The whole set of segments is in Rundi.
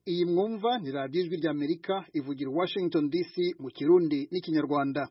Iyi mwumva ni radiyo ijwi ry'Amerika ivugira Washington DC mu Kirundi n'Ikinyarwanda.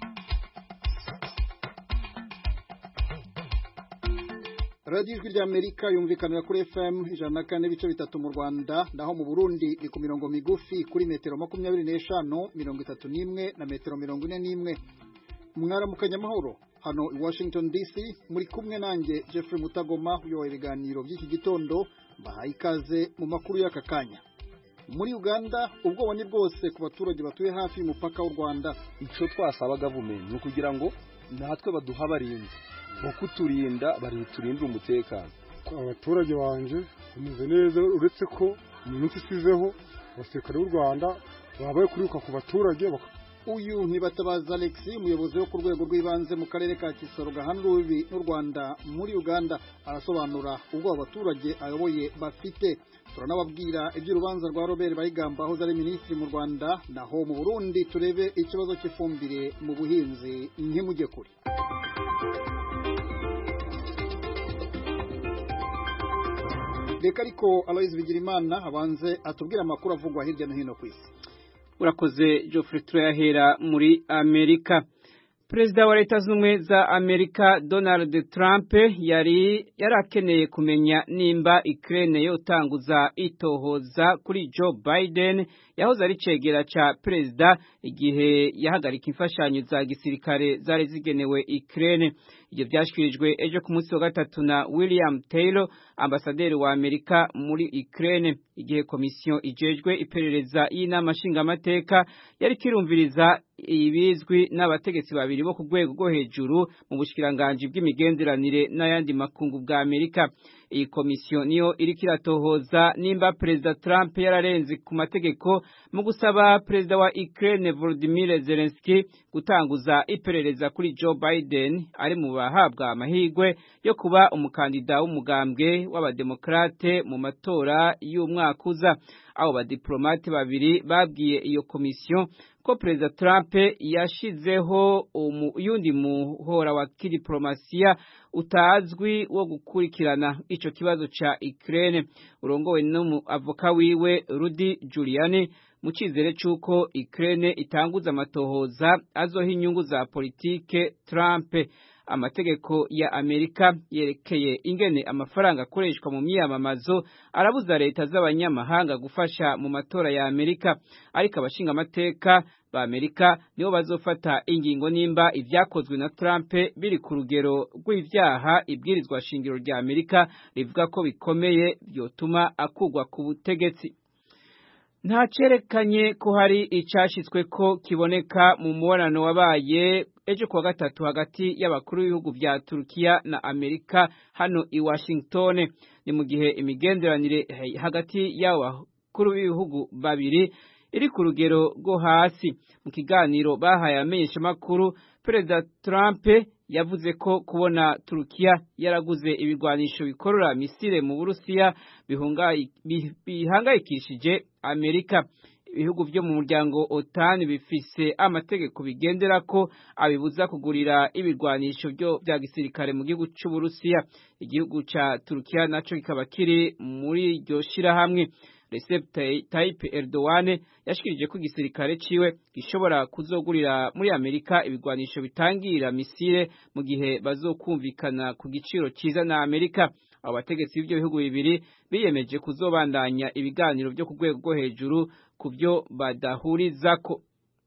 Radiyo ijwi ry'Amerika yumvikanira kuri FM 104.3 mu Rwanda, naho mu Burundi ni ku mirongo migufi kuri metero 25, 31 na metero 41. Mwaramukanya amahoro hano i Washington DC, muri kumwe nanjye Jeffrey Mutagoma uyoboye ibiganiro by'iki gitondo. Bahaye ikaze mu makuru y'aka kanya. Muri Uganda ubwoba ni bwose ku baturage batuye hafi y'umupaka w'u Rwanda. Ico twasaba government no kugira ngo natwe baduha barinzi no kuturinda turindira umutekano. Abaturage banje bameze neza, uretse ko mu minsi isizeho abasirikare b'u Rwanda babaye kuriruka ku baturage. Uyu ni Batabaza Alex, umuyobozi wo ku rwego rw'ibanze mu karere ka Kisoro gahana urubibi n'u Rwanda muri Uganda, arasobanura ubwo abaturage ayoboye bafite. Turanababwira iby'urubanza rwa Robert Bayigamba aho ari minisitiri mu Rwanda. Naho mu Burundi turebe ikibazo cy'ifumbire mu buhinzi nk'imujye kure. Reka ariko Aloys Bigirimana abanze atubwira amakuru avugwa hirya no hino ku isi. Urakoze Geoffrey, turayahera muri Amerika. Perezida wa Leta Zunze za Amerika Donald Trump yarakeneye kumenya nimba Ukraine yotanguza itohoza kuri Joe Biden yahoze ari cegera ca perezida igihe yahagarika imfashanyo za gisirikare zari zigenewe Ukraine. Ibyo byashikirijwe ejo ku munsi wa gatatu na William Taylor, ambasaderi wa Amerika muri Ukraine, igihe komisiyo ijejwe iperereza y'inama nshingamateka yari kirumviriza ibizwi n'abategetsi babiri bo ku rwego rwo hejuru mu bushikiranganje bw'imigenderanire n'ayandi makungu bwa Amerika. Iyi komisiyo niyo iriko iratohoza nimba Perezida Trump yararenze ku mategeko mu gusaba Perezida wa Ukraine Volodymyr Zelensky gutanguza iperereza kuri Joe Biden ari mu bahabwa amahirwe yo kuba umukandida w'umugambwe w'abademokrate mu matora y'umwaka uza. Abo badiplomate babiri babwiye iyo komisiyo ko Perezida Trump yashizeho uyundi muhora wa kidiplomasiya utazwi wo gukurikirana ico kibazo ca Ukraine, urongowe n'umuavoka wiwe Rudy Giuliani, mu cizere c'uko Ukraine itanguza amatohoza azoha inyungu za politike Trump. Amategeko ya Amerika yerekeye ingene amafaranga akoreshwa mu myamamazo arabuza leta z'abanyamahanga gufasha mu matora ya Amerika, ariko abashinga amateka ba Amerika nibo bazofata ingingo nimba ivyakozwe na Trump biri ku rugero rw'ivyaha ibwirizwa shingiro rya Amerika rivuga ko bikomeye byotuma akugwa ku butegetsi. Nta cerekanye ko hari icashitswe ko kiboneka mu mubonano wabaye ejo kuwa gatatu hagati y'abakuru b'ibihugu vya Turukiya na Amerika hano i Washington. Ni mu gihe imigenderanire hagati y'abakuru b'ibihugu babiri iri ku rugero rwo hasi. Mu kiganiro bahaye amenyeshamakuru, Perezida Trump yavuze ko kubona Turukiya yaraguze ibigwanisho bikorora misile mu Burusiya bihangayikishije Amerika. Ibihugu vyo mu muryango OTAN bifise amategeko bigendera ko abibuza kugurira ibigwanisho bya gisirikare mu gihugu c'u Burusiya. Igihugu ca Turukiya naco kikaba kiri muri iryo shirahamwe. Recep Tayyip Erdogan yashikirije ko igisirikare ciwe gishobora kuzogurira muri Amerika ibigwanisho bitangira misile mu gihe bazokumvikana ku giciro ciza na Amerika. Abo bategetsi b'ivyo bihugu bibiri biyemeje kuzobandanya ibiganiro byo ku rwego rwo hejuru ku byo badahurizako.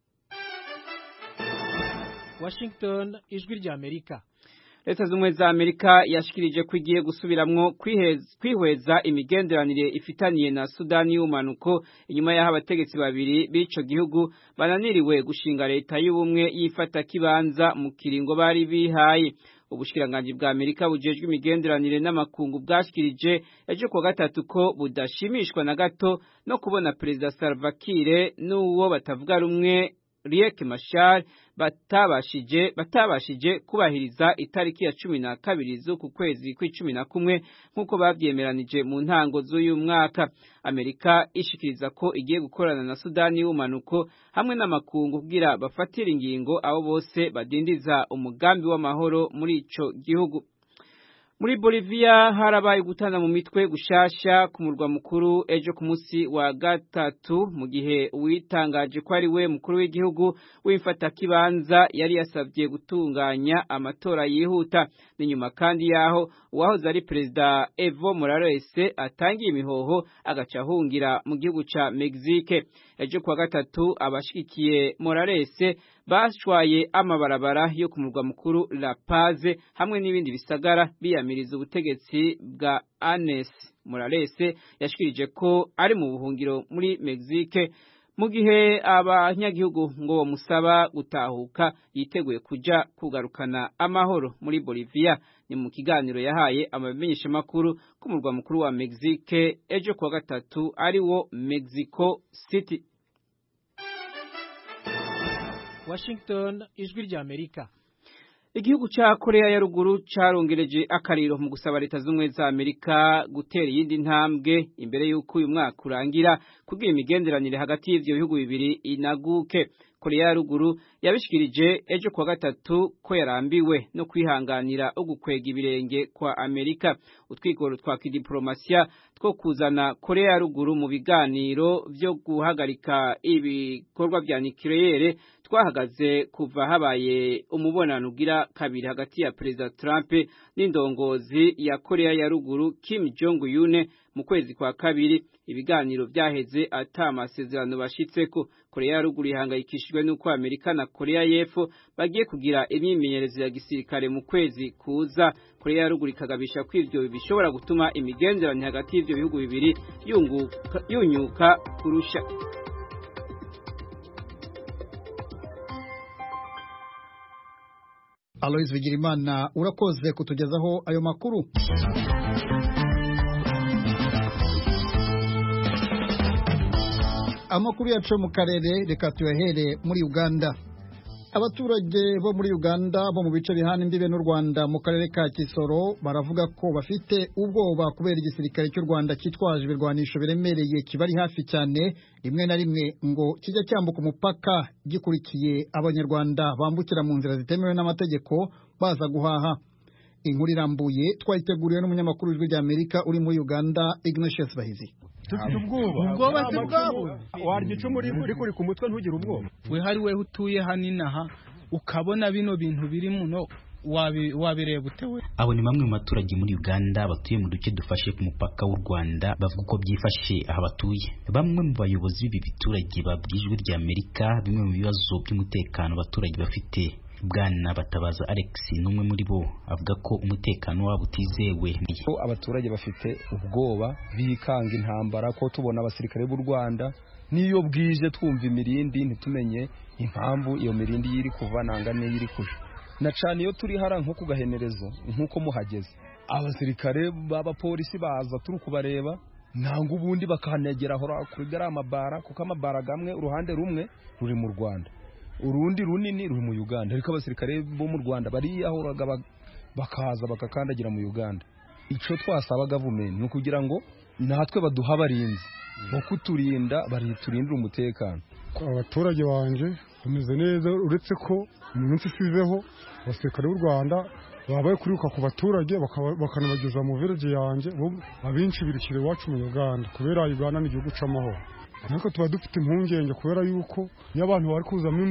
Washington, ijwi rya Amerika. Leta Zunze za Amerika yashikirije ko igiye gusubiramwo kwihweza imigenderanire ifitaniye na Sudani y'umanuko inyuma y'aho abategetsi babiri b'ico gihugu bananiriwe gushinga leta y'ubumwe yifata kibanza mu kiringo bari bihaye. Ubushikiranganje bwa Amerika bujejwe imigenderanire n'amakungu bwashikirije ejo kuwa gatatu ko budashimishwa na gato no kubona Perezida Salva Kiir n'uwo batavuga rumwe Riek Machar batabashije kubahiriza itariki ya 12 z'uku kwezi kwa11 nkuko babyemeranije mu ntango z'uyu mwaka. Amerika ishikiriza ko igiye gukorana na Sudani y'umanuko hamwe n'amakungu kugira bafatira ingingo abo bose badindiza umugambi w'amahoro muri ico gihugu. Muri Bolivia harabaye gutana mu mitwe gushasha ku murwa mukuru ejo ku munsi wa gatatu mu gihe uwitangaje ko ari we mukuru w'igihugu w'imfatakibanza yari yasabye gutunganya amatora yihuta. Ni nyuma kandi yaho uwahoze ari perezida Evo Morales atangiye imihoho agaca ahungira mu gihugu ca Mexique. Ejo ku wa gatatu abashikiye Morales bashwaye amabarabara yo ku murwa mukuru La Paz hamwe n'ibindi bisagara biyamiriza ubutegetsi bwa Anes. Morales yashikirije ko ari mu buhungiro muri Mexique mu gihe abanyagihugu ngo bamusaba gutahuka yiteguye kuja kugarukana amahoro muri Bolivia. Ni mu kiganiro yahaye abamenyesha makuru ku murwa mukuru wa Mexique ejo ku wa gatatu ari wo Mexico City. Washington, ijwi rya Amerika. Igihugu ca Korea ya ruguru carongereje akariro mu gusaba leta z'umwe za Amerika gutera iyindi ntambwe imbere y'uko uyu mwaka urangira kugira imigenderanire hagati y'ivyo bihugu bibiri inaguke. Korea ya ruguru yabishikirije ejo ku wa gatatu ko yarambiwe no kwihanganira ugukwega ibirenge kwa Amerika. Utwigoro twa kidiplomasiya two kuzana Korea ya ruguru mu biganiro vyo guhagarika ibikorwa vya nucleaire twahagaze kuva habaye umubonano ugira kabiri hagati ya Perezida Trump n'indongozi ya Korea ya ruguru Kim Jong Un mu kwezi kwa kabiri. Ibiganiro vyaheze ata amasezerano bashitseko. Korea ya ruguru ihangayikishijwe n'uko Amerika na Korea y'Epfo bagiye kugira imyimenyerezo ya gisirikare mu kwezi kuza. Korea ya ruguru ikagabisha ko ivyo bishobora gutuma imigenderanire hagati y'ivyo bihugu bibiri yunyuka kurusha. Alois Bigirimana urakoze kutugezaho ayo makuru. Amakuru yacu mu karere reka tuyahere muri Uganda. Abaturage bo muri Uganda bo mu bice bihana imbibe n'u Rwanda mu karere ka Kisoro baravuga ko bafite ubwoba kubera igisirikare cy'u Rwanda cyitwaje ibirwanisho biremereye kibari hafi cyane, rimwe na rimwe ngo kijya cyambuka umupaka gikurikiye abanyarwanda bambukira mu nzira zitemewe n'amategeko baza guhaha. Inkuru irambuye twayiteguriwe n'umunyamakuru w'Ijwi rya Amerika uri muri Uganda Ignatius Bahizi. Tufite ubwoba se bwabo warya icumu rikuri ku mutwe ntugire ubwoba. We hari we utuye haninaha ukabona bino bintu biri muno wabireba utewe. Abo ni bamwe mu baturage muri Uganda batuye mu duce dufashe ku mupaka w'u Rwanda bavuga ko byifashe aho batuye. Bamwe mu bayobozi b'ibi biturage babwijwe rya Amerika bimwe mu bibazo by'umutekano abaturage bafite. Bwana Batabaza Alex numwe muri bo avuga ko umutekano wabo utizewe. Abaturage bafite ubwoba bikanga intambara ko tubona abasirikare b'u Rwanda niyo bwije twumva imirindi ntitumenye impamvu iyo mirindi yiri kuva nangane yiri kuja na cyane iyo turi hara nko kugahenerezo nkuko muhageze abasirikare baba polisi baza turi kubareba nanga ubundi bakanegera hora kuri garamabara kuko amabara gamwe uruhande rumwe ruri mu Rwanda urundi runini ruri mu Uganda ariko abasirikare bo mu Rwanda bari ahoraga bakaza bakakandagira mu Uganda. Ico twasaba government no kugira ngo natwe baduha barinzi bo kuturinda bariturindira umutekano. Abaturage banje bameze neza uretse ko mu minsi isizeho abasirikare b'u Rwanda babaye kuriuka ku baturage bakanabageza mu village yanje abinshi birikire iwacu mu Uganda kubera Uganda ni igihugu c'amahoro. Nuko tuba dufite impungenge kubera yuko iyo abantu bari kuzamo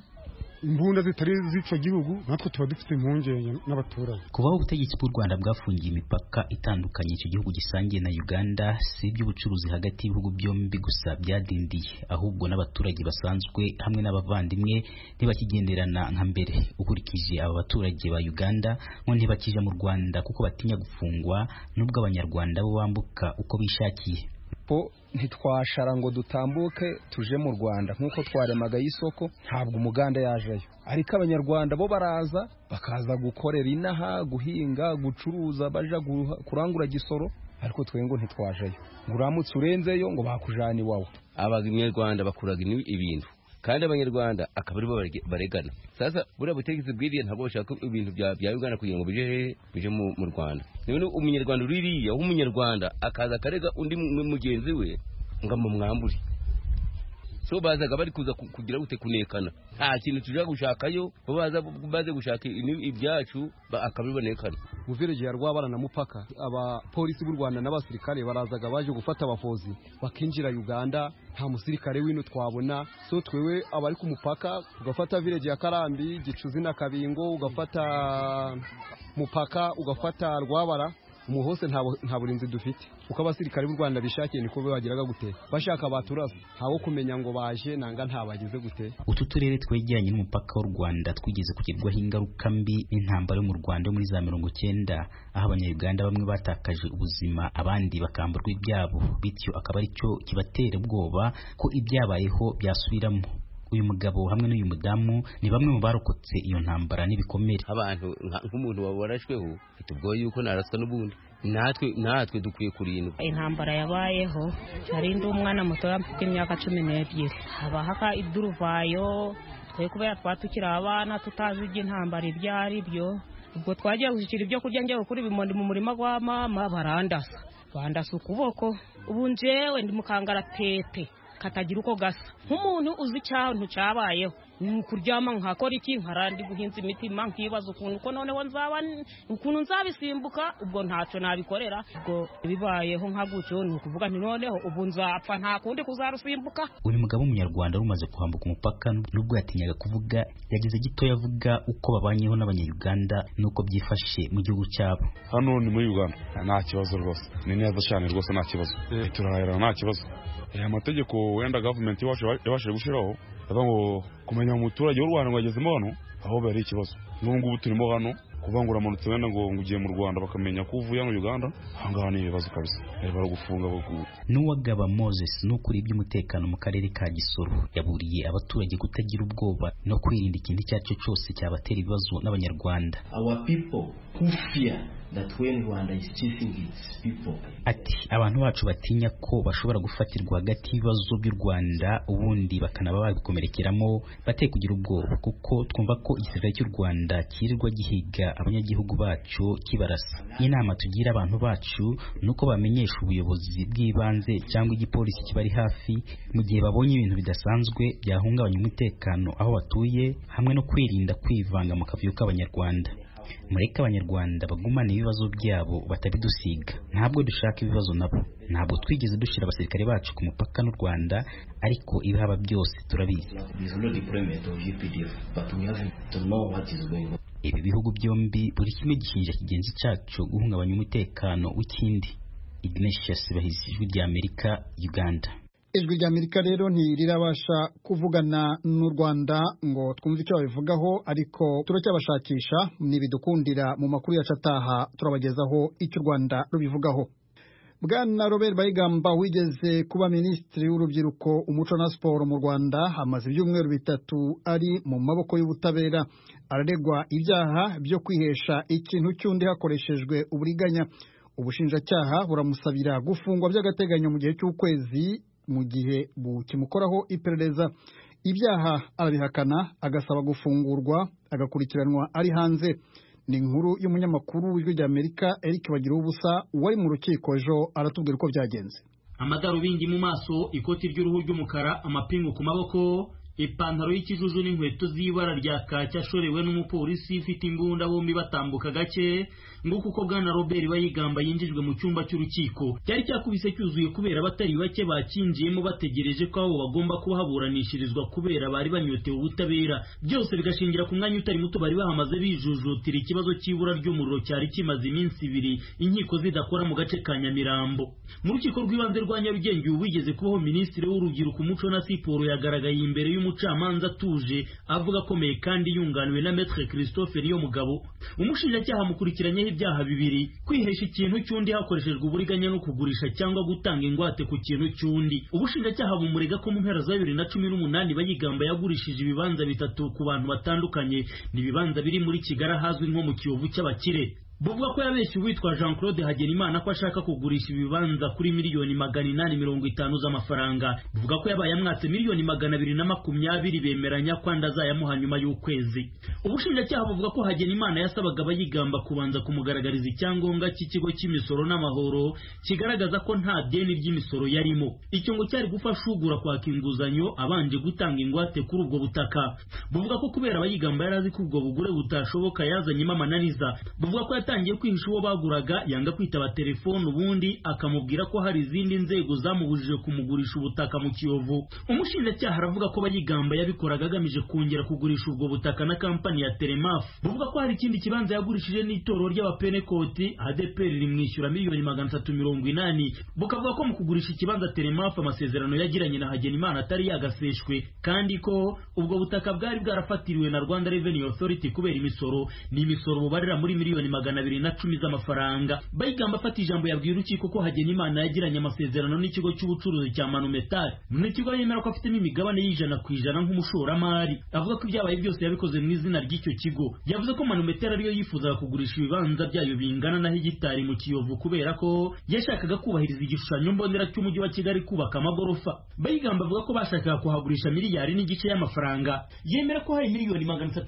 imbunda zitari z'ico gihugu natwe tuba dufite impungenge n'abaturage. Kubaho ubutegetsi bw'u Rwanda bwafungiye imipaka itandukanye icyo gihugu gisangiye na Uganda si iby'ubucuruzi hagati y'ibihugu byombi gusa byadindiye ahubwo n'abaturage basanzwe hamwe n'abavandimwe ntibakigenderana nka mbere. Ukurikije aba baturage ba Uganda ngo ntibakija mu Rwanda kuko batinya gufungwa nubwo abanyarwanda bo bambuka uko bishakiye. Ntitwashara ngo dutambuke tuje mu Rwanda nkuko twaremaga y'isoko ntabwo umuganda yajeyo ariko abanyarwanda bo baraza bakaza gukorera inaha guhinga gucuruza baja kurangura gisoro ariko twengo ntitwajeyo nguramutse urenzeyo ngo bakujana iwawe. Abanyarwanda bakuraga ibintu kandi abanyarwanda akabari bo baregana. Sasa bura butegetsi bwiriye ntabwo bashaka ibintu bya Uganda kugira ngo bije mu Rwanda. None umunyarwanda uririya umunyarwanda akaza karega undi mugenzi we ngamo mwamburi so bazaga bari kuza kugira gute kunekana nta kintu tujya gushakayo baze gushaka ibyacu akabibonekana mu village ya Rwabara na mupaka abapolisi b'u Rwanda n'abasirikare barazaga baje gufata abafozi bakinjira Uganda nta musirikare wino twabona so twewe abari ku mupaka ugafata village ya Karambi Gicuzi na Kabingo ugafata mupaka ugafata Rwabara umuhose nta burinzi dufite uko abasirikare b'u Rwanda bishakiye niko bagiraga gute bashaka abaturage ntawo kumenya ngo baje nanga ntabagize gute. Utu turere twegeranye n'umupaka w'u Rwanda twigeze kugirwaho ingaruka mbi n'intambara yo mu Rwanda muri za 90 aho abanyarwanda bamwe batakaje ubuzima abandi bakamburwa ibyabo bityo akaba ari cyo kibatera ubwoba ko ibyabayeho byasubiramo. Uyu mugabo hamwe n'uyu mudamu ni bamwe mu barokotse iyo ntambara n'ibikomere. Abantu nk'umuntu warashweho bitubwo yuko naraswa n'ubundi natwe dukwiye kurindwa. Intambara yabayeho hari ndi umwana muto afite imyaka 12 habahaka iduruvayo twe kubera twatukira abana tutazi iby'intambara ibyari byo ubwo twagiye gushyikira ibyo kurya njye kuri bimondi mu murima wa mama bandasa ukuboko ubu njewe ndi mukangara pepe katagira uko gasa nk'umuntu uzi cyaho cyabayeho kuryama nkakora iki nkarandi guhinza imitima nkibaza ukuntu ko noneho ukuntu nzabisimbuka ubwo ntacyo nabikorera ubwo bibayeho nka gutyo ni ukuvuga nti noneho ubu nzapfa nta kundi kuzarusimbuka. Uyu mugabo w'umunyarwanda rumaze kuhambuka umupaka nubwo yatinyaga kuvuga yagize gito yavuga uko babanyeho n'abanyarwanda nuko byifashe mu gihugu cyabo. Hano ni muri Uganda nta kibazo rwose ni neza cyane rwose nta kibazo turahera nta kibazo. Amategeko wenda government yabashije gushiraho ngo kumenya umuturage w'u Rwanda ngo agezemo hano aho bari ikibazo n'ubwo ubu turimo hano kuvangura amanutse wenda ngo ugiye mu Rwanda bakamenya ko uvuye mu Uganda ahangaha ni ibibazo kabisa baragufunga N'uwagaba Moses n'ukuri iby'umutekano mu karere ka Gisoro yaburiye abaturage kutagira ubwoba no kwirinda ikindi cyacu cyose cyabatera ibibazo n'abanyarwanda. Our people who fear that when Rwanda is chasing its people. Ati abantu bacu batinya ko bashobora gufatirwa hagati y'ibibazo by'u Rwanda ubundi bakanaba babikomerekeramo bateye kugira ubwoba kuko twumva ko igisirikare cy'u Rwanda kirirwa gihiga abanyagihugu bacu kibarasa. Inama tugira abantu bacu nuko bamenyesha ubuyobozi bw'ibanze cyangwa igipolisi kibari hafi mu gihe babonye ibintu bidasanzwe byahungabanya umutekano aho batuye hamwe no kwirinda kwivanga mu kavuyo k'abanyarwanda. Mureke abanyarwanda bagumana ibibazo byabo batabidusiga ntabwo dushaka ibibazo nabo ntabwo twigeze dushira abasirikare bacu ku mupaka n'u Rwanda ariko ibihaba byose turabizi. Ibi bihugu byombi buri kimwe gishinja kigenzi cyacu guhungabanya umutekano w'ikindi. Ignatius Bahizi, Ijwi ry'Amerika, Uganda. Ijwi ry'Amerika rero ntirirabasha kuvugana n'u Rwanda ngo twumve icyo babivugaho ariko turacyabashakisha nibidukundira mu makuru yacu ataha turabagezaho icyo u Rwanda rubivugaho. Bwana Robert Bayigamba wigeze kuba minisitiri w'urubyiruko umuco na siporo mu Rwanda amaze ibyumweru 3 ari mu maboko y'ubutabera araregwa ibyaha byo kwihesha ikintu cy'undi hakoreshejwe uburiganya. Ubushinjacyaha buramusabira gufungwa by'agateganyo mu gihe cy'ukwezi mu gihe bukimukoraho iperereza. Ibyaha arabihakana agasaba gufungurwa agakurikiranwa ari hanze. Ni inkuru y'umunyamakuru w'Ijwi ry'Amerika Eric Bagiruwubusa wari mu rukiko ejo aratubwira uko byagenze. Amadarubindi mu maso, ikoti ry'uruhu ry'umukara, amapingu ku maboko, ipantaro y'ikijuju n'inkweto z'ibara rya kacya ashorewe n'umupolisi ufite imbunda bombi batambuka gake nguko uko Bwana Robert Bayigamba yinjijwe mu cyumba cy'urukiko. Cyari cyakubise cyuzuye kubera abatari bake bakinjiyemo bategereje ko abo bagomba kuhaburanishirizwa kubera bari banyotewe ubutabera. Byose bigashingira ku mwanya utari muto bari bahamaze bijujutira ikibazo cy'ibura ry'umuriro cyari kimaze iminsi 2 inkiko zidakora mu gace ka Nyamirambo. Mu rukiko rw'ibanze rwa Nyarugenge wigeze kubaho minisitiri w'urubyiruko umuco na siporo yagaragaye imbere y'umucamanza atuje avuga akomeye kandi yunganiwe na Maître Christophe Niyomugabo. Umushinjacyaha mukurikiranye ibyaha 2: kwihesha ikintu cy'undi hakoreshejwe uburiganya no kugurisha cyangwa gutanga ingwate ku kintu cy'undi. Ubushinjacyaha bumurega ko mu mpera za 2018 Bayigamba yagurishije ibibanza 3 ku bantu batandukanye. Ni ibibanza biri muri Kigali hazwi nko mu Kiyovu cy'abakire. buvuga ko yabeshye uwitwa Jean Claude Hagenimana ko ashaka kugurisha ibibanza kuri miliyoni 850 z'amafaranga. Buvuga ko yabaye amwatse miliyoni 220 bemeranya ko ndazayamuha nyuma y'ukwezi. Ubushinjacyaha buvuga ko Hagenimana yasabaga abayigamba kubanza kumugaragariza icyangombwa cy'ikigo cy'imisoro n'amahoro kigaragaza ko nta deni ry'imisoro yarimo. Icyo ngo cyari gufasha ugura kwaka inguzanyo abanje gutanga ingwate kuri ubwo butaka. Buvuga ko kubera abayigamba yarazi ko ubwo bugure butashoboka yazanyemo amananiza. Buvuga ko yatangiye kwihisha uwo baguraga, yanga kwitaba telefone, ubundi akamubwira ko hari izindi nzego zamubujije kumugurisha ubutaka mu Kiyovu. Umushinjacyaha aravuga ko abayigamba yabikoraga agamije kongera kugurisha ubwo butaka na kampani ya Telemaf. Buvuga ko hari ikindi kibanza yagurishije n'itoro ry'abapenekoti ADPR rimwishyura miliyoni 380. Bukavuga ko mu kugurisha ikibanza Telemaf amasezerano yagiranye na Hagenimana atari yagaseshwe, kandi ko ubwo butaka bwari bwarafatiriwe na Rwanda Revenue Authority kubera imisoro, ni imisoro bubarira muri miliyoni 210 z'amafaranga. Bayigamba afata ijambo yabwiye urukiko ko Hagenimana yagiranye amasezerano n'ikigo cy'ubucuruzi cya Manumetal. N'ikigo yemera ko afite imigabane y'100% nk'umushoramari. Avuga ko ibyabaye byose yabikoze mu izina ry'icyo kigo. Yavuze ko Manumetal ariyo yifuzaga kugurisha ibibanza byayo bingana na hegitari mu Kiyovu kubera ko yashakaga kubahiriza igishushanyo mbonera cy'umujyi wa Kigali kubaka amagorofa. Bayigamba avuga ko bashakaga kuhagurisha miliyari n'igice y'amafaranga. Yemera ko hari miliyoni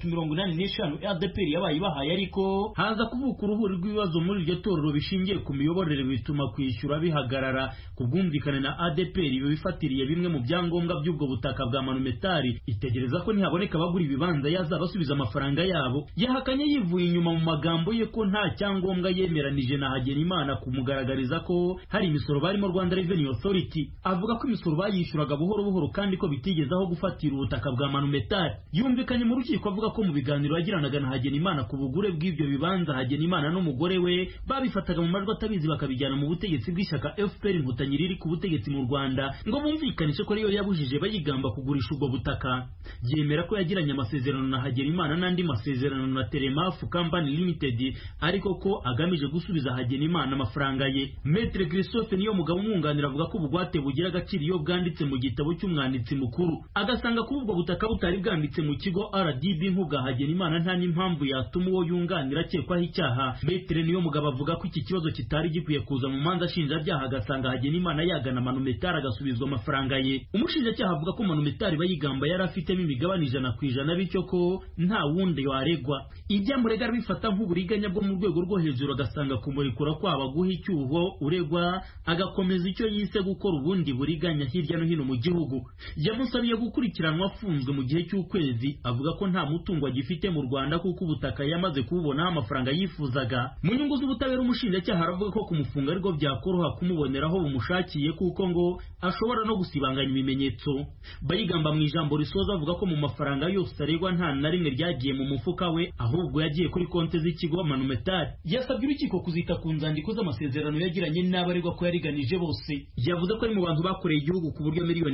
385 ADPR yabaye bahaye, ariko haza kuvuka uruhuri rw'ibibazo muri iryo torero bishingiye ku miyoborere bituma kwishyura bihagarara. Ku bwumvikane na ADPR bifatiriye bimwe mu byangombwa by'ubwo butaka bwa Manumetal, itegereza ko ntihaboneka abagura ibibanza yazabasubiza amafaranga yabo. Yahakanye yivuye inyuma mu magambo ye ko nta cyangombwa yemeranije na Hagenimana kumugaragariza ko hari imisoro barimo Rwanda Revenue Authority. Avuga ko imisoro bayishyuraga buhoro buhoro kandi ko bitigeze aho gufatira ubutaka bwa Manumetal. Yumvikanye mu rukiko avuga ko mu biganiro yagiranaga na Hagenimana ku bugure bw'ibyo bibanza Hagenimana n'umugore we babifataga mu majwi atabizi bakabijyana mu butegetsi bw'ishyaka FPR Inkotanyi riri ku butegetsi mu Rwanda ngo bumvikanishe ko ariyo yabujije Bayigamba kugurisha ubwo butaka. Yemera ko yagiranye amasezerano na Hagenimana n'andi masezerano na Telemaf Company Limited, ariko ko agamije gusubiza Hagenimana amafaranga ye. Maître Christophe niyo mugabo umwunganira avuga ko ubugwate bugira agaciro iyo bwanditse mu gitabo cy'umwanditsi mukuru, agasanga ko ubwo butaka butari bwanditse mu kigo RDB nk'ubwa Hagenimana nta n'impamvu yatuma uwo yunganira akekwaho icyaha. Maître niyo mugabo avuga ko iki kibazo kitari gikwiye kuza mu manza shinjabyaha, agasanga Hagenimana yagana Manumetal agasubizwa amafaranga ye. Umushinjacyaha avuga ko Manumetal Bayigamba yari afitemo imigabane 100%, bityo ko nta wundi waregwa. Ibyamurega bifata nk'uburiganya bwo mu rwego rwo hejuru, agasanga kumurekura kwaba guha icyuho uregwa agakomeza icyo yise gukora ubundi buriganya hirya no hino mu gihugu. Yamusabiye gukurikiranwa afunzwe mu gihe cy'ukwezi, avuga ko nta mutungo agifite mu Rwanda kuko ubutaka yamaze kububonaho amafaranga yifuzaga. Mu nyungu z'ubutabera umushinjacyaha aravuga ko kumufunga ariko byakoroha kumuboneraho bumushakiye kuko ngo ashobora no gusibanganya ibimenyetso. Bayigamba mu ijambo risoza avuga ko mu mafaranga yose aregwa nta na rimwe ryagiye mu mufuka we, ahubwo yagiye kuri konti z'ikigo Manumetal. Yasabye urukiko kuzita ku nzandiko z'amasezerano yagiranye n'abaregwa ko yariganije bose. Yavuze ko ari mu bantu bakoreye igihugu ku buryo miliyoni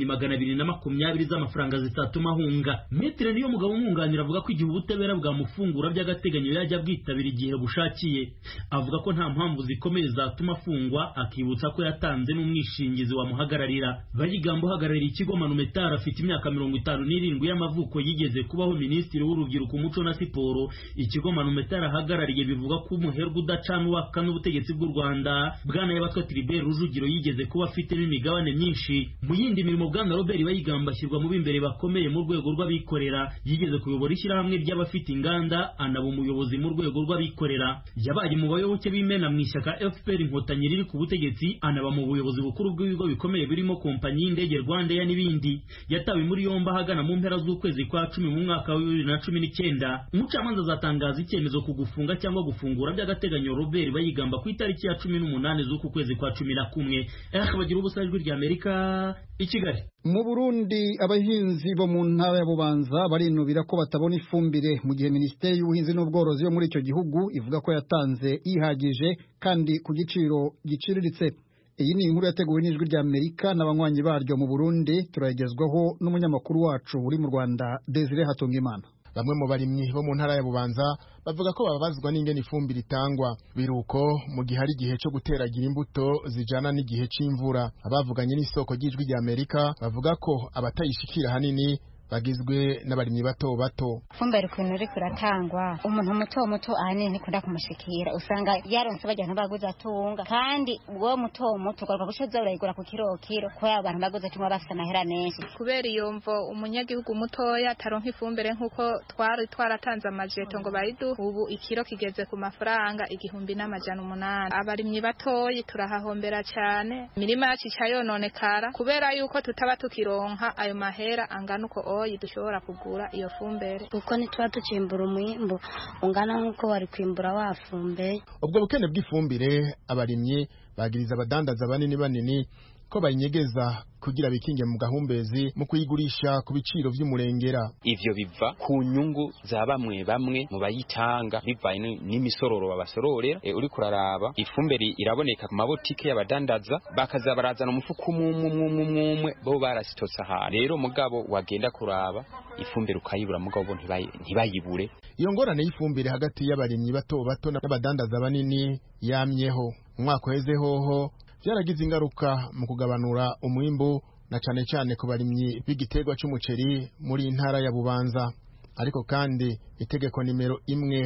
220 z'amafaranga zitatuma ahunga. Maître niyo mugabo umwunganira avuga ko igihe ubutabera bwamufungura by'agateganyo yajya bwitabira igihe bushakiye. Avuga ko nta mpamvu zikomeye zatuma afungwa, akibutsa ko yatanze n'umwishingizi wamuhagararira. Bayigamba uhagarariye ikigo Manumetal afite imyaka 57 y'amavuko, yigeze kubaho minisitiri w'urubyiruko, umuco na siporo. Ikigo Manumetal ahagarariye bivuga ko umuherwe udacana uwaka n'ubutegetsi bw'u Rwanda Bwana Yabatwa Tribert Rujugiro yigeze kuba afitemo imigabane myinshi. Mu yindi mirimo Bwana Robert Bayigamba ashyirwa mu b'imbere bakomeye mu rwego rw'abikorera. Yigeze kuyobora ishyirahamwe ry'abafite inganda, anaba umuyobozi mu rwego rw'abikorera. Yabaye mu bayoboke b'imena mu ishyaka FPR Inkotanyi riri ku butegetsi, anaba mu buyobozi bukuru bw'ibigo bikomeye birimo kompanyi y'indege Rwandair n'ibindi. Yatawe muri yombi ahagana mu mpera z'ukwezi kwa 10 mu mwaka wa 2019. Umucamanza azatangaza icyemezo ku gufunga cyangwa gufungura by'agateganyo Robert Bayigamba ku itariki ya 18 z'uku kwezi kwa 11. Bagira ubusa ijwi rya Amerika i Kigali. Mu Burundi abahinzi bo mu ntara ya Bubanza barinubira ko batabona ifumbire mu gihe Minisiteri y'Ubuhinzi n'Ubworozi yo muri icyo gihugu ivuga ko yatanze ihagije kandi ku giciro giciriritse. Iyi ni inkuru yateguwe n'ijwi rya Amerika n'abanywanyi baryo mu Burundi, turagezwaho n'umunyamakuru wacu uri mu Rwanda Desire Hatungimana. Bamwe mu barimyi bo mu ntara ya Bubanza bavuga ko babazwa n'ingene ifumbire itangwa, biruko mu gihe ari igihe cyo guteragira imbuto zijana n'igihe c'imvura. Abavuganye n'isoko ry'ijwi rya Amerika bavuga ko abatayishikira hanini bagizwe n'abarimyi bato bato. Ifumbire ukuntu iri kuratangwa umuntu muto muto ahanini ntikunda kumushikira, usanga yaronse bajya baguze atunga, kandi ubwo muto muto ugomba gushoza urayigura ku kiro kubera abantu baguze tumwe bafite amahera menshi. Kubera iyo mvo umunyagihugu mutoya taronka ifumbire nk'uko twaratanze amajeto ngo bayidu, ubu ikiro kigeze ku mafaranga 1,800. Abarimyi batoyi turahahombera cyane, imirima yacu cyayononekara kubera yuko tutaba tukironka ayo mahera angana uko dushobora kugura iyo fumbire, kuko nituba tucimbura umwimbu ungana nk'uko wari kwimbura wafumbe. Ubwo bukene bw'ifumbire abarimyi bagiriza abadandaza banini ko bayinyegeza kugira bikinge mu gahumbezi mu kuyigurisha ku biciro vy'umurengera. Ivyo biva ku nyungu za bamwe mu bayitanga bivaye n'imisororo babasororera. Uri kuraraba ifumbire iraboneka ku mabotike y'abadandaza, bakaza barazana umufuko umwe bo barasitotsa ha. Rero mugabo wagenda kuraba ifumbire ukayibura mugabo ntibayibure. Iyo ngorane y'ifumbire hagati y'abarimyi bato n'abadandaza banini yamyeho. Umwaka uheze hoho byaragize ingaruka mu kugabanura umwimbu na cyane ku barimyi b'igiterwa cy'umuceri muri intara ya Bubanza. Ariko kandi itegeko nimero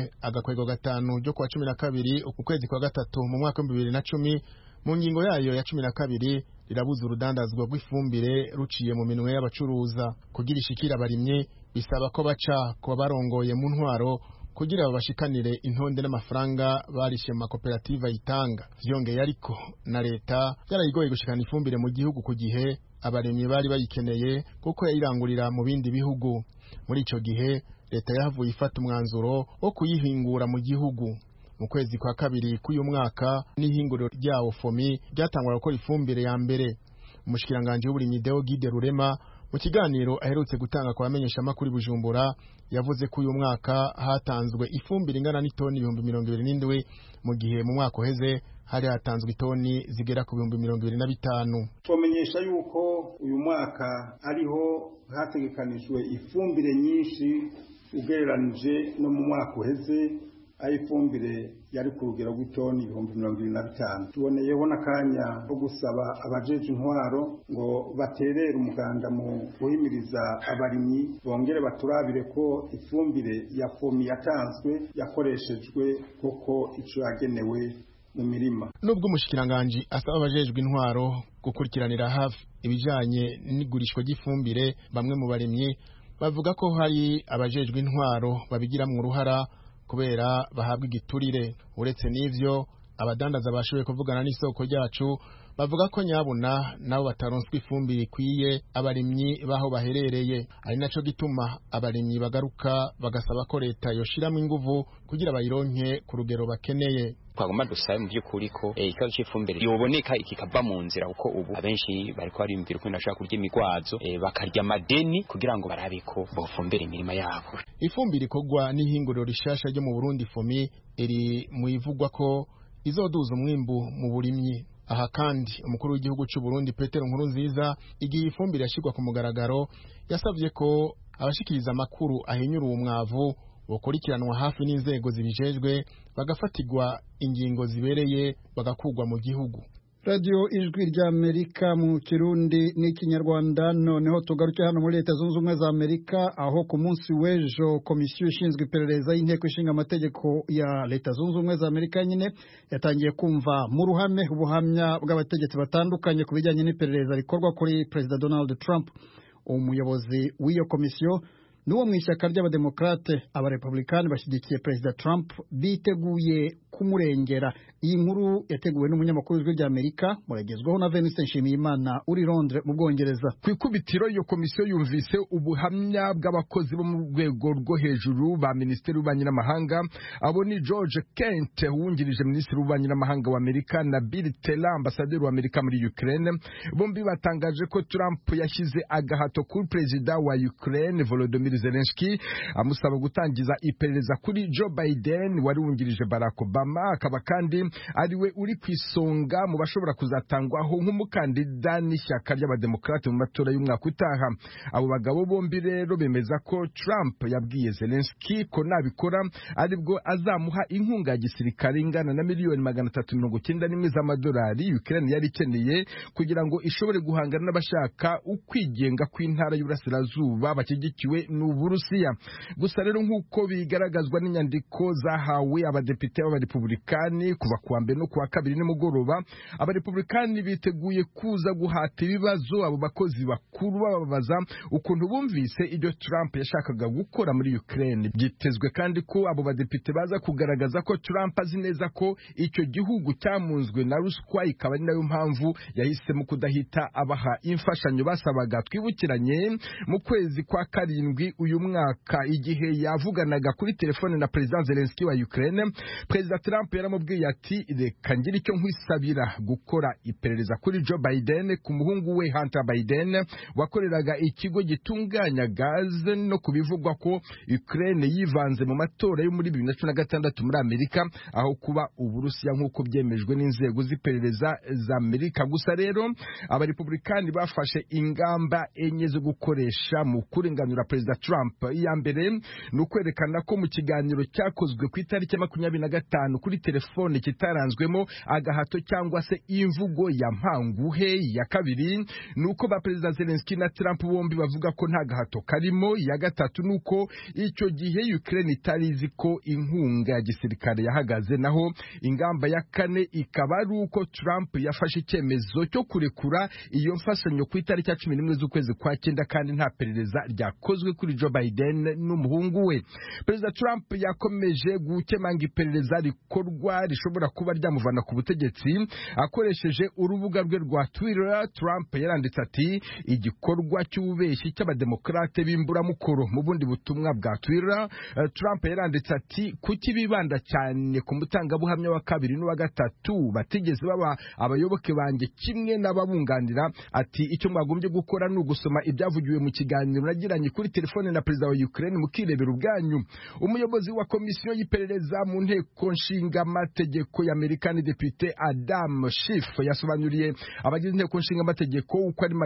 1/5 ryo kwa 12 ukwezi kwa gatatu mu mwaka 2010 mu ngingo yayo ya 12 rirabuza urudandazwa rw'ifumbire ruciye mu minwe y'abacuruza. Kugira ishikira abarimyi bisaba ko baca ko barongoye mu ntwaro kugira babashikanire intonde n'amafaranga barishe makoperative yitanga. Vyongeye ariko na leta yarayigoye gushikana ifumbire mu gihugu ku gihe abarimyi bari bayikeneye kuko yayirangurira mu bindi bihugu. Muri ico gihe leta yahavuye ifata umwanzuro wo kuyihingura mu gihugu. Mu kwezi kwa kabiri k'uyu mwaka n'ihinguriro ryawo FOMI ryatangwa gukora ifumbire ya mbere. Umushikiranganje w'uburimyi Deo Guide Rurema mu kiganiro aherutse gutanga kwa bamenyesha makuru Bujumbura yavuze ko uyu mwaka hatanzwe ifumbire ingana n'itoni 27,000 mu gihe mu mwaka uheze hari hatanzwe itoni zigera ku 25,000. Tumenyesha yuko uyu mwaka ariho hategekanijwe ifumbire nyinshi ugereranije no mu mwaka uheze, ifumbire yari ku rugero rw'itoni 25,000. Tuboneyeho n'akanya ko gusaba abajeje intwaro ngo baterere umuganda mu guhimiriza abarimyi bongere baturabire ko ifumbire ya FOMI yatanzwe yakoreshejwe koko ico yagenewe mu mirima. Nubwo umushikiranganje asaba abajejwe intwaro gukurikiranira hafi ibijanye n'igurishwa ry'ifumbire, bamwe mu barimyi bavuga ko hari abajejwe intwaro babigiramwe uruhara kubera bahabwa igiturire. Uretse n'ivyo abadandaza bashoboye kuvugana n'isoko ryacu bavuga ko nyabuna nabo bataronswa ifumbire ikwiye abarimyi baho baherereye. Ari naco gituma abarimyi bagaruka bagasaba ko leta yoshiramo inguvu kugira bayironke ku rugero bakeneye. Twagomba dusabe mu by'ukuri ko ikibazo cy'ifumbire yoboneka ikikava mu nzira, kuko ubu abenshi bariko bariyumvira ko ndashaka kurya imigwazo bakarya amadeni kugira ngo barabe ko bofumbira imirima yabo. Ifumbire ikogwa n'ihinguriro rishasha ryo mu Burundi FOMI iri mu ivugwa ko izoduza umwimbu mu burimyi. Aha kandi umukuru w'igihugu cy'u Burundi Petero Nkurunziza igihe ifumbire yashirwa ku mugaragaro yasavye ko abashikiriza amakuru ahinyura uwo mwavu bokurikiranwa hafi n'inzego zibijejwe bagafatirwa ingingo zibereye bagakugwa mu gihugu. Radio Ijwi rya Amerika mu Kirundi n'Ikinyarwanda. Noneho tugaruke hano muri Leta Zunze Ubumwe za Amerika, aho ku munsi w'ejo komisiyo ishinzwe iperereza y'inteko ishinga amategeko ya Leta Zunze Ubumwe za Amerika nyine yatangiye kumva mu ruhame ubuhamya bw'abategetsi batandukanye ku bijyanye n'iperereza rikorwa kuri Perezida Donald Trump. Umuyobozi w'iyo komisiyo n'uwo mu ishyaka ry'abademokrate, abarepublikani bashyigikiye Perezida Trump biteguye kumurengera. Iyi nkuru yateguwe n'umunyamakuru w'Ijwi rya Amerika, muragezwaho na Veniste Nshimiyimana uri Londres mu Bwongereza. Ku ikubitiro iyo komisiyo yumvise ubuhamya bw'abakozi bo mu rwego rwo hejuru ba Minisitiri w'Ububanyi n'Amahanga. Abo ni George Kent wungirije Minisitiri w'Ububanyi n'Amahanga wa Amerika na Bill Taylor ambasaderi wa Amerika muri Ukraine. Bombi batangaje ko Trump yashyize agahato kuri Perezida wa Ukraine Volodymyr Zelensky amusaba gutangiza iperereza kuri Joe Biden wari wungirije Barack Obama Obama akaba kandi ariwe uri ku isonga mu bashobora kuzatangwaho nk'umukandida n'ishyaka ry'abademokrate mu matora y'umwaka utaha. Abo bagabo bombi rero bemeza ko Trump yabwiye Zelensky ko nabikora aribwo azamuha inkunga ya gisirikare ingana na miliyoni 391 z'amadolari Ukraine yari ikeneye kugira ngo ishobore guhangana n'abashaka ukwigenga kw'intara y'Uburasirazuba bashyigikiwe n'Uburusiya. Gusa rero nk'uko bigaragazwa n'inyandiko zahawe abadepite b'abarepublikani kuva kuwa mbere no kuwa kabiri nimugoroba, abarepublikani biteguye kuza guhata ibibazo abo bakozi bakuru bababaza ukuntu bumvise ibyo Trump yashakaga gukora muri Ukraine. Byitezwe kandi ko abo badepite baza kugaragaza ko Trump azi neza ko icyo gihugu cyamunzwe na ruswa, ikaba ari nayo mpamvu yahisemo kudahita abaha imfashanyo basabaga. Twibukiranye mu kwezi kwa karindwi uyu mwaka igihe yavuganaga kuri telefone na President Zelensky wa Ukraine, President Trump yaramubwiye ati reka ngira icyo nkwisabira gukora iperereza kuri Joe Biden ku muhungu we Hunter Biden wakoreraga ikigo gitunganya gaz no kubivugwa ko Ukraine yivanze mu matora yo muri 2016 muri Amerika aho kuba Uburusiya nk'uko byemejwe n'inzego z'iperereza za Amerika. Gusa rero abarepublikani bafashe ingamba enye zo gukoresha mu kurenganura President Trump. Iya mbere ni ukwerekana ko mu kiganiro cyakozwe ku itariki 25 kuri telefone kitaranzwemo agahato cyangwa se imvugo ya mpanguhe. Ya kabiri ni uko ba President Zelensky na Trump bombi bavuga ko nta gahato karimo. Ya gatatu ni uko icyo gihe Ukraine itarizi ko inkunga ya gisirikare yahagaze. Naho ingamba ya kane ikaba ari uko Trump yafashe icyemezo cyo kurekura iyo mfashanyo ku itariki 11 z'ukwezi kwa 9 kandi nta perereza ryakozwe kuri Joe Biden n'umuhungu we. President Trump yakomeje gukemanga iperereza rikorwa rishobora kuba ryamuvana ku butegetsi akoresheje urubuga rwe rwa Twitter. Trump yaranditse ati igikorwa cy'ububeshi cy'abademokrate b'imburamukoro. Mu bundi butumwa bwa Twitter, Trump yaranditse ati kuki bibanda cyane ku mutangabuhamya wa kabiri n'uwa gatatu batigeze baba abayoboke banjye kimwe n'ababunganira. Ati icyo mwagombye gukora ni ugusoma ibyavugiwe mu kiganiro nagiranye kuri telefone na Perezida wa Ukraine mukirebera ubwanyu. Umuyobozi wa komisiyo y'iperereza mu nteko nshingamategeko y'Amerika ni Depute Adam Schiff yasobanuriye abagize inteko nshingamategeko uko ari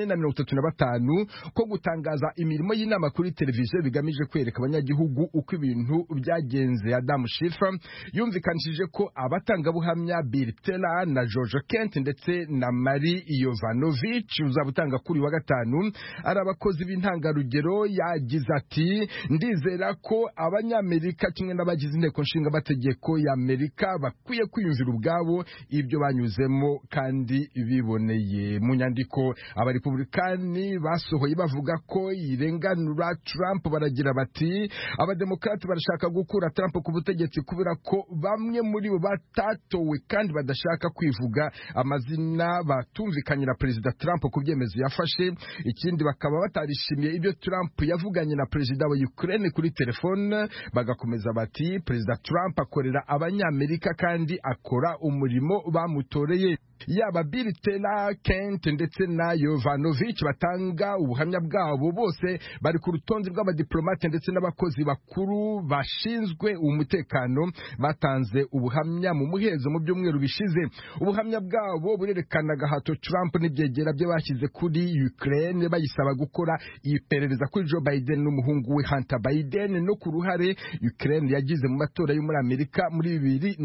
435 ko gutangaza imirimo y'inama kuri televiziyo bigamije kwereka abanyagihugu uko ibintu byagenze. Adam Schiff yumvikanishije ko abatangabuhamya Bill Taylor na George Kent ndetse na Mari Yovanovich uzabutanga kuri wa gatanu ari abakozi b'intangarugero. Yagize ati ndizera ko abanyamerika kimwe n'abagize inteko nshingamategeko y'Amerika bakwiye kwiyumvira ubwabo ibyo banyuzemo kandi biboneye. Mu nyandiko abarepublikani basohoye bavuga ko irenganura Trump baragira bati abademokrate barashaka gukura Trump ku butegetsi kubera ko bamwe muri bo batatowe kandi badashaka kwivuga amazina batumvikanyira President Trump ku byemezo yafashe. Ikindi bakaba batarishimiye ibyo Trump yavuganye na President wa Ukraine kuri telefone. Bagakomeza bati President Trump akorera abanyamerika kandi akora umurimo bamutoreye. Yaba Bill Taylor, Kent ndetse na Yovanovich batanga ubuhamya bwabo bose bari ku rutonde rw'abadiplomate ndetse n'abakozi bakuru bashinzwe umutekano batanze ubuhamya mu muhezo mu byumweru bishize. Ubuhamya bwabo burerekana gahato Trump n'ibyegera bye bashyize kuri Ukraine bayisaba gukora iperereza kuri Joe Biden n'umuhungu we Hunter Biden no ku ruhare Ukraine yagize mu matora yo muri Amerika muri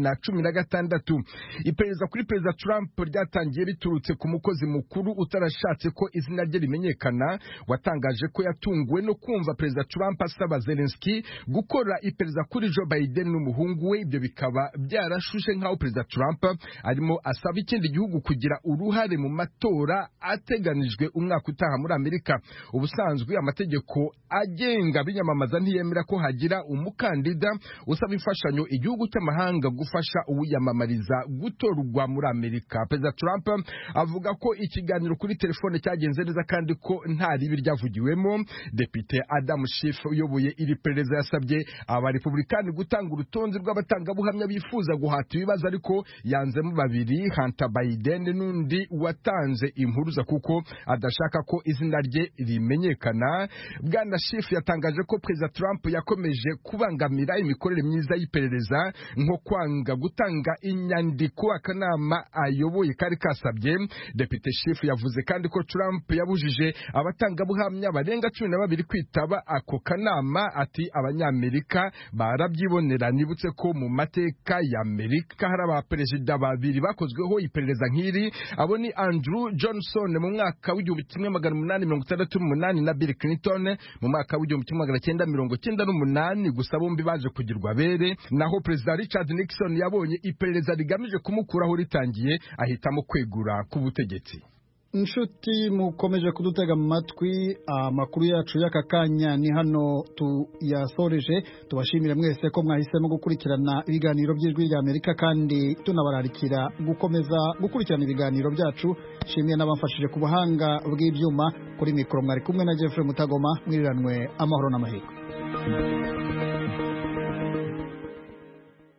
2016. Iperereza kuri President Trump ryatangiye riturutse ku mukozi mukuru utarashatse ko izina rye rimenyekana watangaje ko yatunguwe no kumva President Trump asaba Zelensky gukora iperereza kuri Joe Biden n'umuhungu we. Ibyo bikaba byarashushe nk'aho President Trump arimo asaba ikindi gihugu kugira uruhare mu matora ateganijwe umwaka utaha muri Amerika. Ubusanzwe amategeko agenga binyamamaza ntiyemera ko hagira umukandida usaba imfashanyo igihugu cy'amahanga gufasha uwiyamamariza gutorwa muri Amerika. Perezida Trump avuga ko ikiganiro kuri telefone cyagenze neza kandi ko nta ribi ryavugiwemo. Depite Adam Schiff uyoboye iri perereza yasabye abarepublikani gutanga urutonde rw'abatangabuhamya bifuza guhata ibibazo, ariko yanzemo babiri, Hunter Biden n'undi watanze impuruza kuko adashaka ko izina rye rimenyekana. Bwana Schiff yatangaje ko Perezida Trump yakomeje kubangamira imikorere myiza y'iperereza nko kwanga gutanga inyandiko akanama ayoboye kari kasabye. Depite Schiff yavuze kandi ko Trump yabujije abatangabuhamya barenga 12 kwitaba ako kanama, ati abanyamerika barabyibonera. Nibutse ko mu mateka ya Amerika hari abaperezida babiri bakozweho iperereza nk'iri, abo ni Andrew Johnson mu mwaka w'1868 na Bill Clinton mu mwaka w'1998, gusa bombi baje kugirwa bere. Naho Perezida Richard Nixon yabonye iperereza rigamije kumukuraho ritangiye, ahitamo kwegura ku butegetsi. Inshuti mukomeje kudutega mu matwi, amakuru yacu y'aka kanya ni hano tuyasoreje. Tubashimire mwese ko mwahisemo gukurikirana ibiganiro by'Ijwi ry'Amerika, kandi tunabararikira gukomeza gukurikirana ibiganiro byacu. Shimiye n'abamfashije ku buhanga bw'ibyuma. Kuri mikoro mwari kumwe na Jeffrey Mutagoma. Mwiriranwe amahoro n'amahirwe.